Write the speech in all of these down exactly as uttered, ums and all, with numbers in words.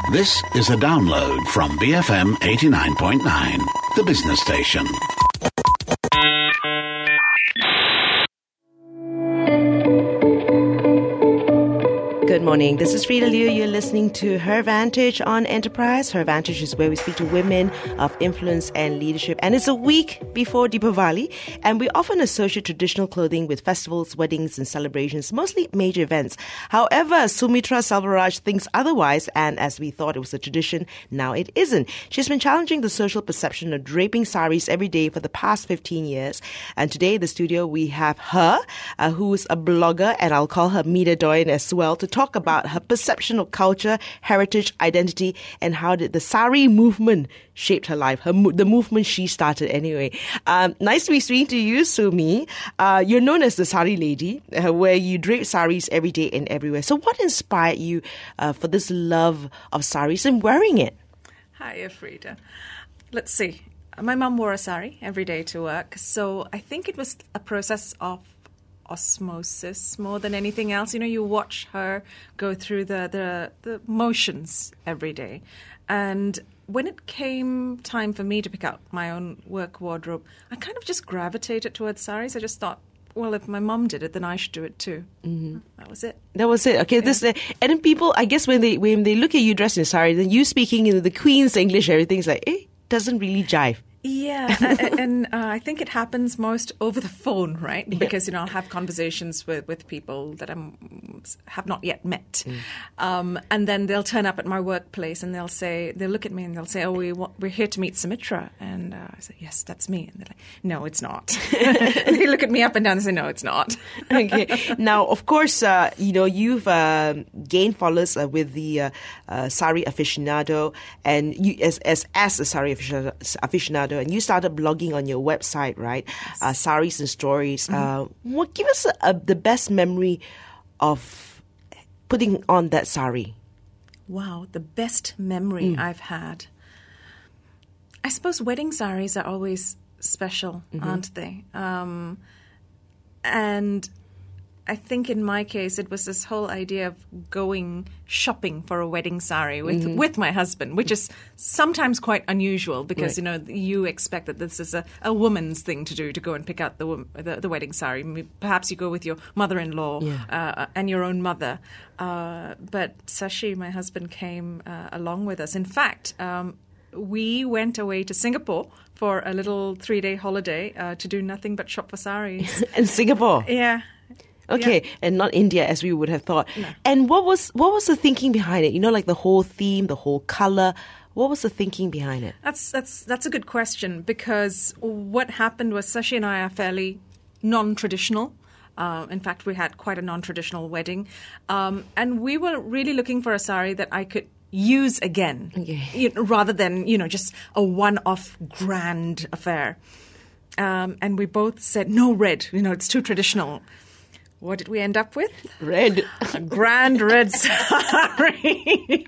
This is a download from B F M eighty-nine point nine, the business station. Good morning. This is Frida Liu. You're listening to Her Vantage on Enterprise. Her Vantage is where we speak to women of influence and leadership. And it's a week before Deepavali. And we often associate traditional clothing with festivals, weddings, and celebrations, mostly major events. However, Sumitra Selvaraj thinks otherwise. And as we thought it was a tradition, now it isn't. She's been challenging the social perception of draping saris every day for the past fifteen years. And today in the studio, we have her, uh, who's a blogger, and I'll call her media doyen as well, to talk about her perception of culture, heritage, identity, and how did the sari movement shaped her life, her the movement she started anyway. Um, nice to be speaking to you, Sumi. Uh, you're known as the Sari Lady, uh, where you drape saris every day and everywhere. So what inspired you uh, for this love of saris and wearing it? Hi, Frida. Let's see. My mum wore a sari every day to work, so I think it was a process of osmosis more than anything else. You know, you watch her go through the, the, the motions every day. And when it came time for me to pick out my own work wardrobe, I kind of just gravitated towards saris. I just thought, well, if my mum did it, then I should do it too. Mm-hmm. That was it. That was it. Okay, yeah. This uh, and then people, I guess, when they when they look at you dressed in a sari, then you speaking in the Queen's English, everything's like, eh, doesn't really jive. Yeah, and, and uh, I think it happens most over the phone, right? Because, you know, I'll have conversations with, with people that I have not yet met. Mm. Um, and then they'll turn up at my workplace and they'll say, they'll look at me and they'll say, oh, we want, we're here to meet Sumitra. And uh, I say, yes, that's me. And they're like, no, it's not. And they look at me up and down and say, no, it's not. Okay. Now, of course, uh, you know, you've uh, gained followers uh, with the uh, uh, Sari Aficionado, and you as, as, as a Sari Aficionado, and you started blogging on your website, right? Yes. Uh, saris and stories. Mm-hmm. Uh, what give us a, a, the best memory of putting on that sari? Wow, the best memory mm. I've had. I suppose wedding saris are always special, mm-hmm. aren't they? Um, and I think in my case, it was this whole idea of going shopping for a wedding sari with mm-hmm. with my husband, which is sometimes quite unusual because, right. you know, you expect that this is a, a woman's thing to do, to go and pick out the the, the wedding sari. Perhaps you go with your mother-in-law yeah. uh, and your own mother. Uh, but Sashi, my husband, came uh, along with us. In fact, um, we went away to Singapore for a little three-day holiday uh, to do nothing but shop for saris. In Singapore? Yeah. Okay, yeah. And not India as we would have thought. No. And what was what was the thinking behind it? You know, like the whole theme, the whole color. What was the thinking behind it? That's that's that's a good question, because what happened was Sashi and I are fairly non-traditional. Uh, in fact, we had quite a non-traditional wedding, um, and we were really looking for a sari that I could use again, okay. you know, rather than you know just a one-off grand affair. Um, and we both said no, red. You know, it's too traditional. What did we end up with? Red. A grand red sari.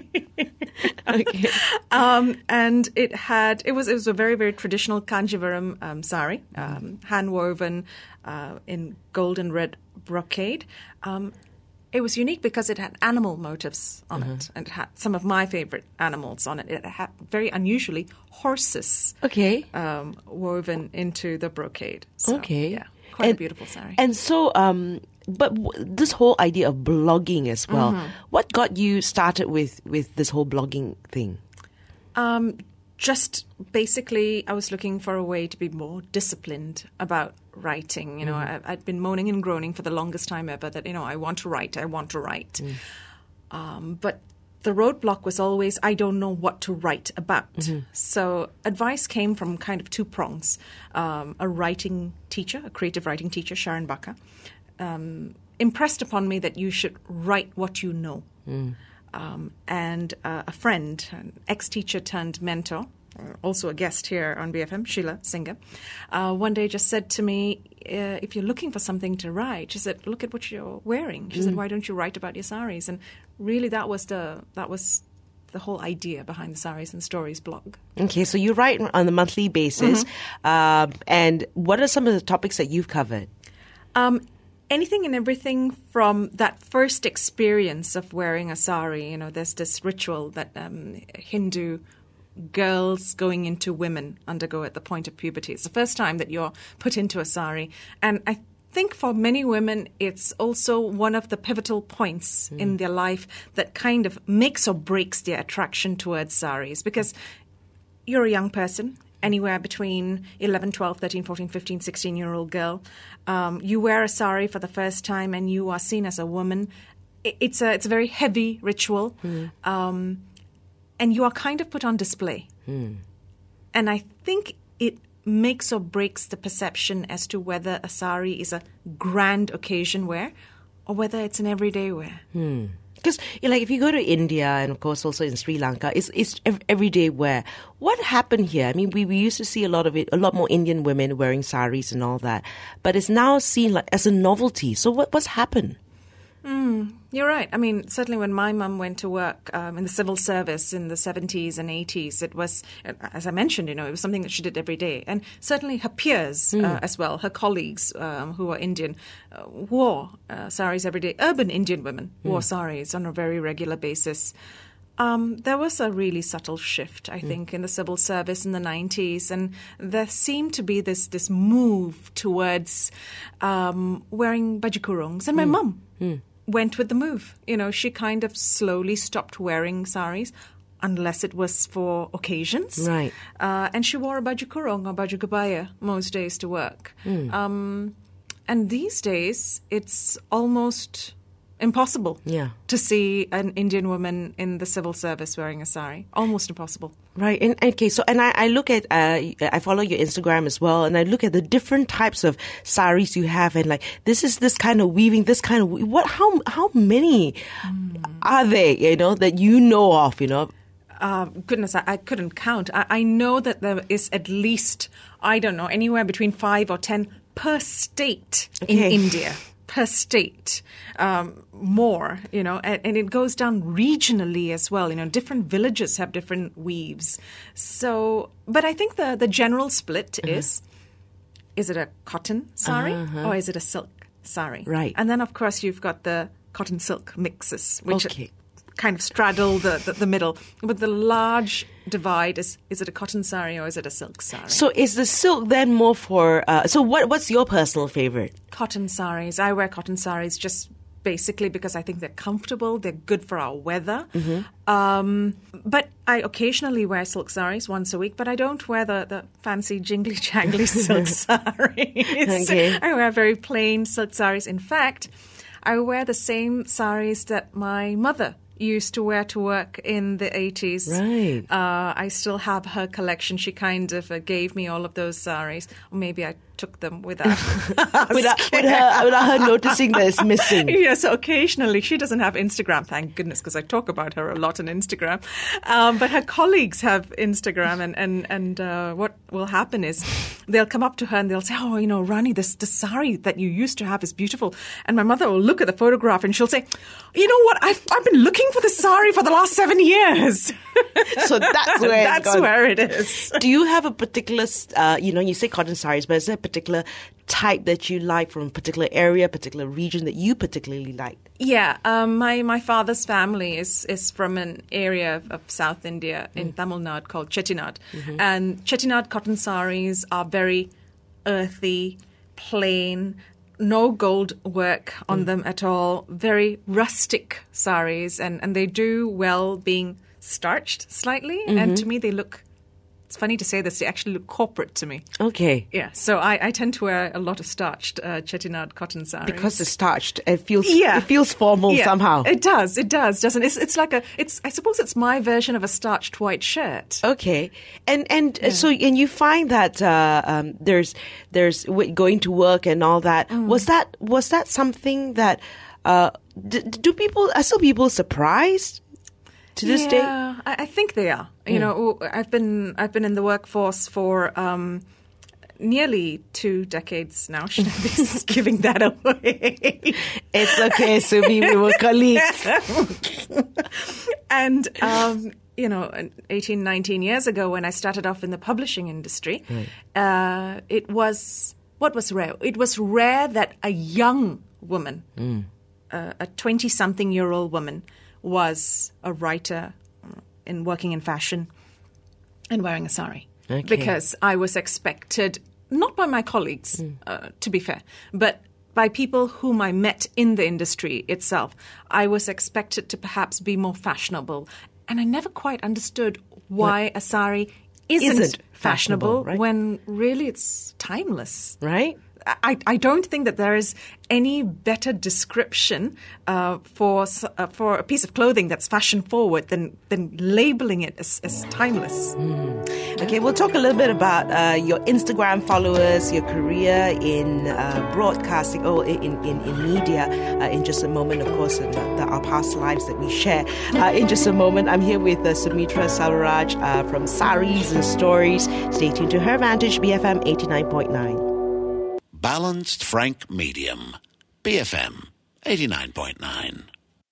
Okay. Um, and it had, it was it was a very, very traditional Kanjivaram um, sari, um, hand-woven uh, in gold and red brocade. Um, it was unique because it had animal motifs on uh-huh. it, and it had some of my favorite animals on it. It had, very unusually, horses okay. um, woven into the brocade. So, okay. Yeah. Quite and, a beautiful sari. And so, um, but w- this whole idea of blogging as well, mm-hmm. what got you started with, with this whole blogging thing? Um, just basically, I was looking for a way to be more disciplined about writing. You know, mm-hmm. I, I'd been moaning and groaning for the longest time ever that, you know, I want to write, I want to write. Mm. Um, but the roadblock was always, I don't know what to write about. Mm-hmm. So advice came from kind of two prongs. Um, a writing teacher, a creative writing teacher, Sharon Baka, um, impressed upon me that you should write what you know. Mm. Um, and uh, a friend, an ex-teacher turned mentor, also a guest here on B F M, Sheila Singer, uh, one day just said to me, uh, if you're looking for something to write, she said, look at what you're wearing. She mm. said, why don't you write about your saris? And really that was the that was the whole idea behind the Saris and Stories blog. Okay, so you write on a monthly basis. Mm-hmm. Uh, and what are some of the topics that you've covered? Um, anything and everything from that first experience of wearing a sari. You know, there's this ritual that um, Hindu girls going into women undergo at the point of puberty. It's the first time that you're put into a sari. And I think for many women, it's also one of the pivotal points mm. in their life that kind of makes or breaks their attraction towards saris. Because you're a young person, anywhere between eleven, twelve, thirteen, fourteen, fifteen, sixteen-year-old girl. Um, you wear a sari for the first time and you are seen as a woman. It's a, it's a very heavy ritual. Mm. Um, and you are kind of put on display. Mm. And I think it makes or breaks the perception as to whether a sari is a grand occasion wear or whether it's an everyday wear. Hmm. Because, you know, like, if you go to India and, of course, also in Sri Lanka, it's it's everyday wear. What happened here? I mean, we, we used to see a lot of it, a lot more Indian women wearing saris and all that, but it's now seen like as a novelty. So what what's happened? Mm, you're right. I mean, certainly when my mum went to work um, in the civil service in the seventies and eighties, it was, as I mentioned, you know, it was something that she did every day. And certainly her peers mm. uh, as well, her colleagues um, who were Indian, uh, wore uh, saris every day. Urban Indian women mm. wore saris on a very regular basis. Um, there was a really subtle shift, I think, mm. in the civil service in the nineties, and there seemed to be this this move towards um, wearing baju kurungs. And my mm. mum mm. went with the move. You know, she kind of slowly stopped wearing saris unless it was for occasions. Right. Uh, and she wore a baju kurung or baju kebaya most days to work. Mm. Um, and these days, it's almost impossible yeah. to see an Indian woman in the civil service wearing a sari. Almost impossible. Right. And okay. So, and I, I look at, uh, I follow your Instagram as well, and I look at the different types of saris you have, and like, this is this kind of weaving, this kind of, what, how, how many mm. are they, you know, that you know of, you know? Uh, goodness, I, I couldn't count. I, I know that there is at least, I don't know, anywhere between five or ten per state okay. in India. Per state, um, more, you know, and, and it goes down regionally as well. You know, different villages have different weaves. So, but I think the, the general split uh-huh. is, is it a cotton sari uh-huh. or is it a silk sari? Right. And then, of course, you've got the cotton silk mixes, which okay. kind of straddle the, the, the middle. But the large divide is, is it a cotton sari or is it a silk sari? So is the silk then more for, uh, so what what's your personal favorite? Cotton saris. I wear cotton saris just basically because I think they're comfortable, they're good for our weather. Mm-hmm. Um, but I occasionally wear silk saris once a week, but I don't wear the, the fancy jingly-jangly silk saris. Okay. I wear very plain silk saris. In fact, I wear the same saris that my mother used to wear to work in the eighties. Right. Uh, I still have her collection. She kind of uh, gave me all of those saris. Or maybe I took them without without, without, her, without her noticing that it's missing. Yeah, so occasionally, she doesn't have Instagram, thank goodness, because I talk about her a lot on Instagram. Um, but her colleagues have Instagram, and, and, and uh, what will happen is they'll come up to her and they'll say, oh, you know, Rani, this the sari that you used to have is beautiful. And my mother will look at the photograph and she'll say, you know what, I've, I've been looking for the sari for the last seven years. So that's where that's it's where it is. Do you have a particular, uh, you know, you say cotton saris, but is there a particular type that you like from a particular area, particular region that you particularly like? Yeah, um, my, my father's family is, is from an area of, of South India in mm. Tamil Nadu called Chettinad. Mm-hmm. And Chettinad cotton saris are very earthy, plain, no gold work on mm. them at all, very rustic saris, and, and they do well being starched slightly. Mm-hmm. And to me, they look, it's funny to say this, they actually look corporate to me. Okay. Yeah, so I, I tend to wear a lot of starched uh, Chettinad cotton saris. Because it's starched, it feels yeah. it feels formal yeah. somehow. It does, it does, doesn't it? It's, it's like a, it's. I suppose it's my version of a starched white shirt. Okay, and and yeah. so and you find that uh, um, there's there's going to work and all that. Mm. Was that was that something that uh, d- do people are still people surprised? To this yeah, day, I, I think they are. You mm. know, I've been I've been in the workforce for um, nearly two decades now. Should I be giving that away? It's okay, Subi. We were colleagues. And um, you know, eighteen, nineteen years ago, when I started off in the publishing industry, mm. uh, it was what was rare. It was rare that a young woman, mm. uh, a twenty-something-year-old woman, was a writer in working in fashion and wearing a sari. Okay. Because I was expected, not by my colleagues, mm. uh, to be fair, but by people whom I met in the industry itself, I was expected to perhaps be more fashionable. And I never quite understood why what? a sari isn't, isn't fashionable, fashionable right? when really it's timeless. Right? I, I don't think that there is any better description uh, for uh, for a piece of clothing that's fashion forward than than labeling it as, as timeless. Mm. Okay, we'll talk a little bit about uh, your Instagram followers, your career in uh, broadcasting, or in in, in media, uh, in just a moment. Of course, in the, the, our past lives that we share. Uh, in just a moment, I'm here with uh, Sumitra Selvaraj uh, from Saris and Stories. Stay tuned to Her Vantage, B F M eighty-nine point nine. Balanced Frank Medium, B F M eighty-nine point nine.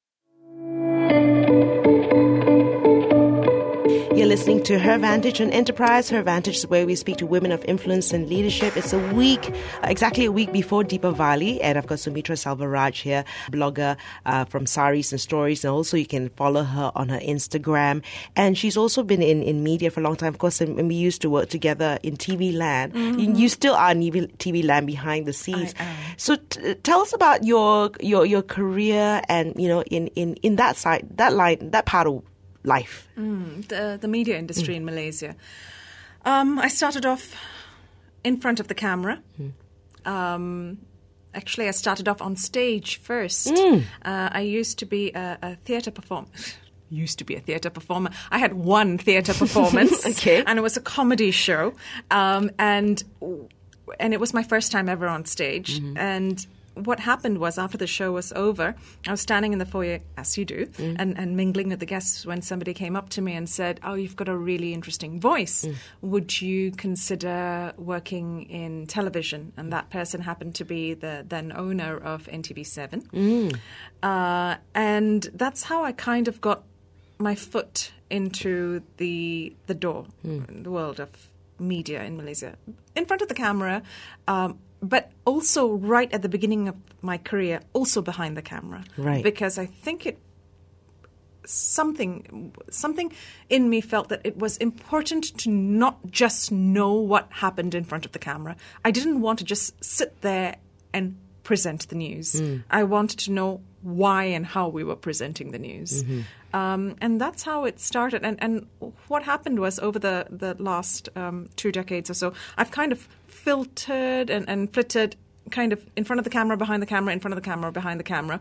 You're listening to Her Vantage on Enterprise. Her Vantage is where we speak to women of influence and leadership. It's a week, exactly a week before Deepavali. And I've got Sumitra Selvaraj here, blogger uh, from Saris and Stories. And also you can follow her on her Instagram. And she's also been in, in media for a long time. Of course, and we used to work together in T V land. Mm-hmm. You, you still are in T V land behind the scenes. So t- tell us about your, your your career and, you know, in, in, in that side, that line, that part of life. Mm, the, the media industry mm. in Malaysia. Um, I started off in front of the camera. Mm. Um, actually, I started off on stage first. Mm. Uh, I used to be a, a theatre performer. Used to be a theatre performer. I had one theatre performance, okay, and it was a comedy show. Um, and and it was my first time ever on stage. Mm-hmm. And what happened was, after the show was over, I was standing in the foyer, as you do, mm. and, and mingling with the guests, when somebody came up to me and said, "Oh, you've got a really interesting voice. Mm. Would you consider working in television?" And that person happened to be the then owner of N T V seven. Mm. Uh, and that's how I kind of got my foot into the the door, mm. in the world of media in Malaysia, in front of the camera, um, but also right at the beginning of my career, also behind the camera. Right. Because I think it something something in me felt that it was important to not just know what happened in front of the camera. I didn't want to just sit there and present the news. Mm. I wanted to know why and how we were presenting the news. Mm-hmm. Um, and that's how it started. And, and what happened was, over the, the last um, two decades or so, I've kind of filtered and, and flitted kind of in front of the camera, behind the camera, in front of the camera, behind the camera.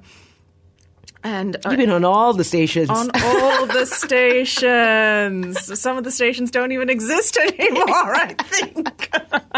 And uh, you've been on all the stations. On all the stations. Some of the stations don't even exist anymore, I think.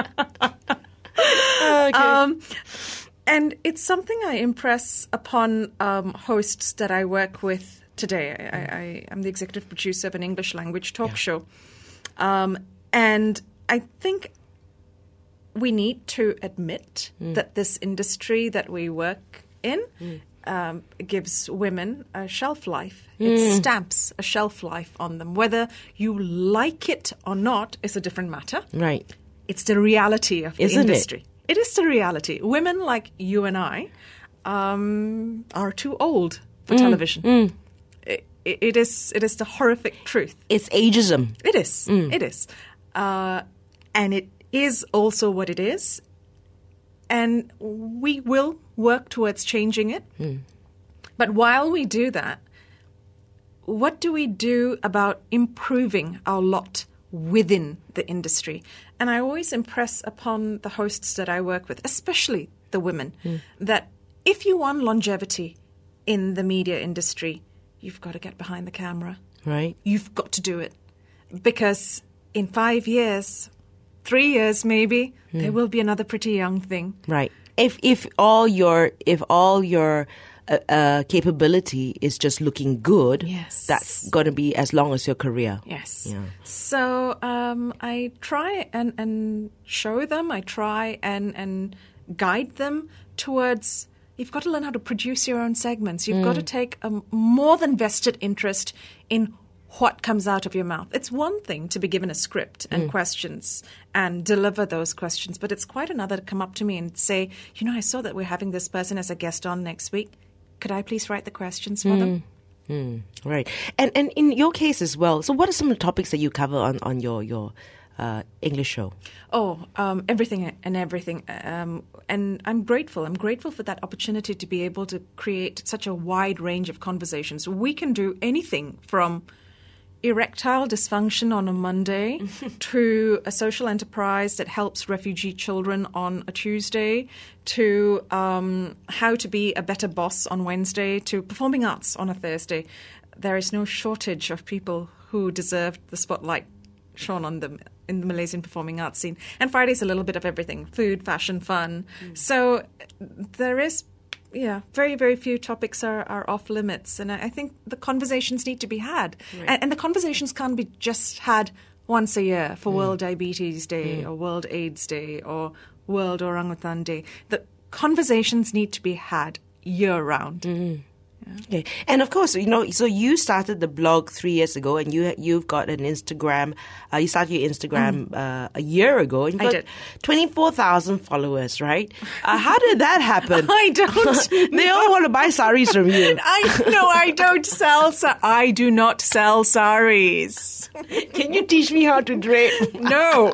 Okay. Um, and it's something I impress upon um, hosts that I work with today. I, I, I'm the executive producer of an English language talk yeah. show. Um, and I think we need to admit mm. that this industry that we work in mm. um, gives women a shelf life. Mm. It stamps a shelf life on them. Whether you like it or not is a different matter. Right. It's the reality of the Isn't industry. It? It is the reality. Women like you and I um, are too old for mm. television. Mm. It, it is it is the horrific truth. It's ageism. It is. Mm. It is. Uh, and it is also what it is. And we will work towards changing it. Mm. But while we do that, what do we do about improving our lot within the industry? And I always impress upon the hosts that I work with, especially the women, mm. that if you want longevity in the media industry, you've got to get behind the camera. Right. You've got to do it. Because in five years, three years maybe, mm. there will be another pretty young thing. Right. If if all your if all your uh, uh, capability is just looking good, yes. that's going to be as long as your career. Yes. Yeah. So um, I try and, and show them, I try and, and guide them towards, you've got to learn how to produce your own segments. You've mm. got to take a more than vested interest in what comes out of your mouth. It's one thing to be given a script and mm. questions and deliver those questions, but it's quite another to come up to me and say, you know, I saw that we're having this person as a guest on next week. Could I please write the questions for mm. them? Mm. Right. And and in your case as well, so what are some of the topics that you cover on, on your, your uh, English show? Oh, um, everything and everything. Um, and I'm grateful. I'm grateful for that opportunity to be able to create such a wide range of conversations. We can do anything from erectile dysfunction on a Monday to a social enterprise that helps refugee children on a Tuesday, to um, how to be a better boss on Wednesday, to performing arts on a Thursday. There is no shortage of people who deserve the spotlight shone on them in the Malaysian performing arts scene. And Friday's a little bit of everything: food, fashion, fun. Mm. So there is Yeah, very, very few topics are, are off limits. And I, I think the conversations need to be had. Right. And, and the conversations can't be just had once a year for mm. World Diabetes Day mm. or World AIDS Day or World Orangutan Day. The conversations need to be had year-round. Mm. Yeah. Okay. And of course, you know, so you started the blog three years ago, and you you've got an Instagram. Uh, you started your Instagram mm. uh, a year ago, and you've got twenty-four thousand followers, right? Uh, how did that happen? I don't. They all want to buy saris from you. I no, I don't sell. Sa- I do not sell saris. Can you teach me how to drape? No,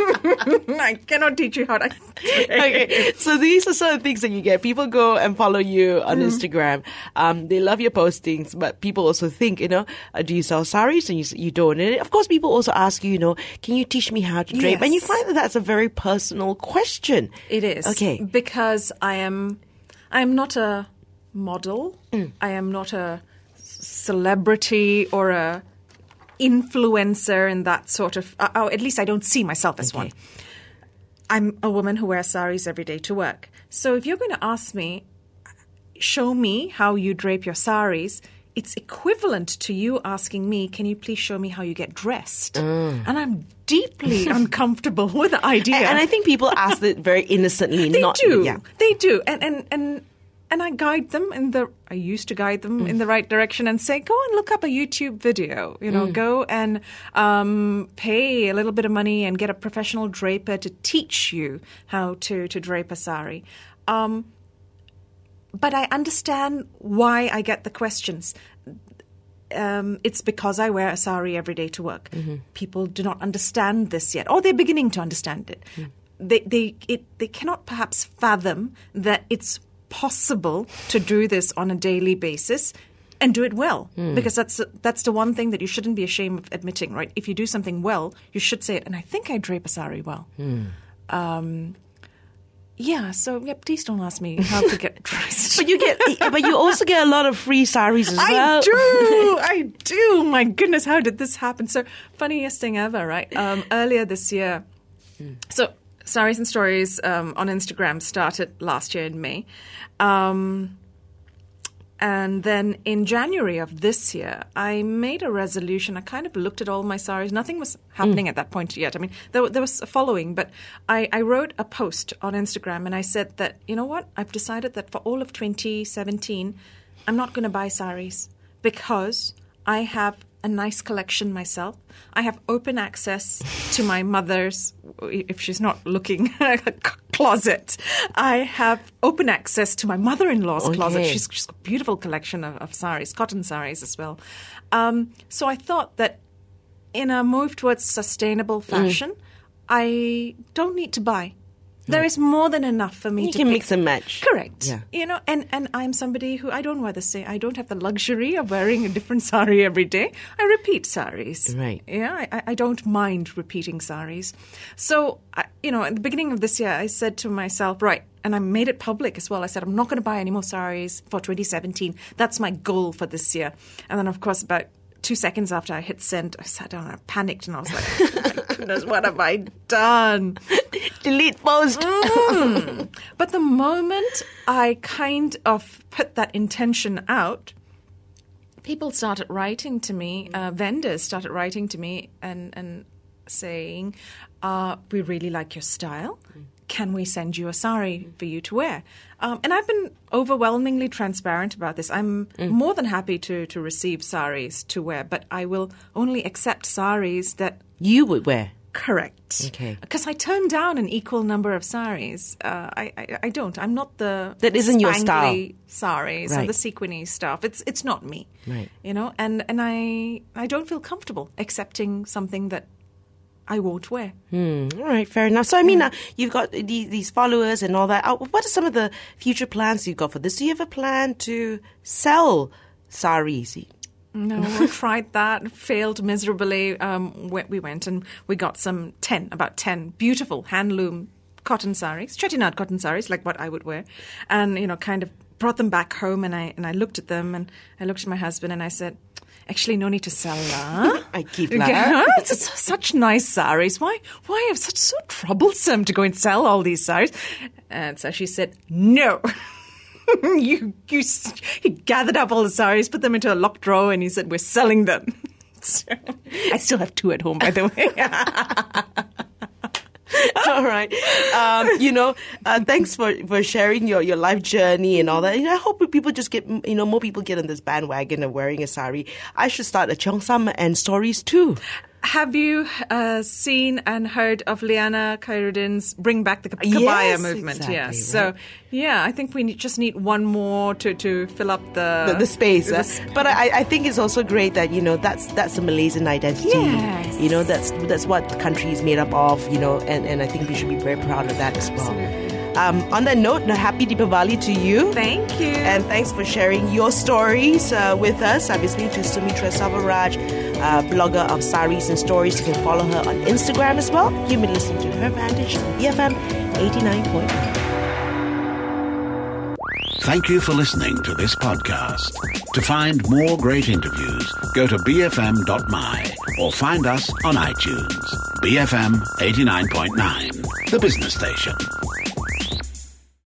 I cannot teach you how to. Okay, so these are some of the things that you get. People go and follow you on mm. Instagram. Um, they love your postings, but people also think, you know, uh, do you sell saris? And you, you don't. And of course, people also ask you, you know, can you teach me how to drape? Yes. And you find that that's a very personal question. It is. Okay. Because I am, I am not a model. Mm. I am not a celebrity or a influencer in that sort of, uh, oh, at least I don't see myself as okay. one. I'm a woman who wears saris every day to work. So if you're going to ask me, show me how you drape your saris, it's equivalent to you asking me, can you please show me how you get dressed? Mm. And I'm deeply uncomfortable with the idea. And, and I think people ask it very innocently. They not, do. Yeah. They do. And, and, and, and I guide them in the, I used to guide them mm. in the right direction and say, go and look up a YouTube video, you know, mm. go and um, pay a little bit of money and get a professional draper to teach you how to, to drape a sari. Um, But I understand why I get the questions. Um, it's because I wear a sari every day to work. Mm-hmm. People do not understand this yet, or they're beginning to understand it. Mm. They they it, they cannot perhaps fathom that it's possible to do this on a daily basis and do it well. Mm. Because that's that's the one thing that you shouldn't be ashamed of admitting, right? If you do something well, you should say it. And I think I drape a sari well. Mm. Um, Yeah, so yeah, please don't ask me how to get dressed. But you get, but you also get a lot of free saris as I well. I do, I do. My goodness, how did this happen? So funniest thing ever, right? Um, earlier this year, mm. so Saris and Stories um, on Instagram started last year in May. Um, And then in January of this year, I made a resolution. I kind of looked at all my saris. Nothing was happening mm. at that point yet. I mean, there, there was a following, but I, I wrote a post on Instagram and I said that, you know what? I've decided that for all of twenty seventeen, I'm not going to buy saris because I have a nice collection myself. I have open access to my mother's, if she's not looking, closet. I have open access to my mother-in-law's okay. closet. She's, she's got a beautiful collection of, of saris, cotton saris as well. Um, so I thought that in a move towards sustainable fashion, mm. I don't need to buy. There is more than enough for me you to can pick. Mix and match. Correct. Yeah. You know, and, and I'm somebody who I don't wear the same. I don't have the luxury of wearing a different sari every day. I repeat saris. Right. Yeah, I, I don't mind repeating saris. So, I, you know, at the beginning of this year, I said to myself, right, and I made it public as well. I said, I'm not going to buy any more saris for twenty seventeen. That's my goal for this year. And then, of course, about two seconds after I hit send, I sat down and I panicked and I was like, oh my goodness, what have I done? Delete post. Mm. But the moment I kind of put that intention out, people started writing to me, uh, vendors started writing to me and, and saying, uh, we really like your style. can we send you a sari for you to wear? Um, and I've been overwhelmingly transparent about this. I'm mm. more than happy to, to receive saris to wear, but I will only accept saris that you would wear. Correct. Okay. Because I turn down an equal number of saris. Uh, I, I I don't. I'm not the that isn't your style. Saris right. and the sequiny stuff. It's it's not me. Right. You know, and and I I don't feel comfortable accepting something that I won't wear. Hmm. All right, fair enough. So, I mean, uh, you've got these, these followers and all that. Uh, what are some of the future plans you've got for this? Do you have a plan to sell saris? No, we tried that, failed miserably. Um, we, we went and we got some ten, about ten beautiful handloom cotton saris, chettinad cotton saris, like what I would wear, and you know, kind of brought them back home. And I and I looked at them, and I looked at my husband, and I said, "Actually, no need to sell that. I keep that. Yeah, it's such nice saris. Why, why is such so troublesome to go and sell all these saris?" And so she said, "No." you, you, he gathered up all the saris, put them into a locked drawer, and he said, "We're selling them." So, I still have two at home, by the way. All right. Um, you know, uh, thanks for, for sharing your, your life journey and all that. And I hope people just get, you know, more people get on this bandwagon of wearing a sari. I should start a Cheongsam and stories too. Have you uh, seen and heard of Liana Khairuddin's Bring Back the Kabaya yes, movement? Exactly, yeah. right. So, yeah, I think we need, just need one more to, to fill up the... The, the space. The Uh, sp- but I, I think it's also great that, you know, that's that's the Malaysian identity. Yes. You know, that's that's what the country is made up of, you know, and, and I think we should be very proud of that as well. Absolutely. Um, on that note, happy Deepavali to you. Thank you. And thanks for sharing your stories uh, with us. I've been speaking to Sumitra Savaraj, uh, blogger of Saris and Stories. You can follow her on Instagram as well. You've been listening to Her Vantage on B F M eighty-nine point nine. Thank you for listening to this podcast. To find more great interviews, go to b f m dot m y or find us on iTunes. B F M eighty-nine point nine, the business station.